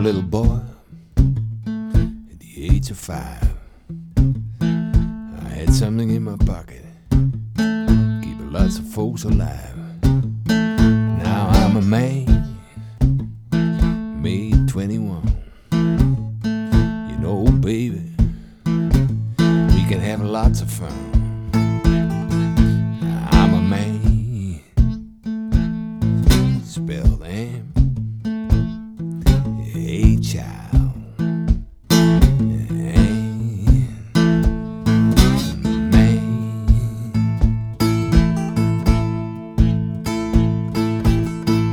little boy at the age of 5. I had something in my pocket, keeping lots of folks alive. Now I'm a man, made 21. You know, baby, we can have lots of fun. I'm a man, spelled M-A-Child.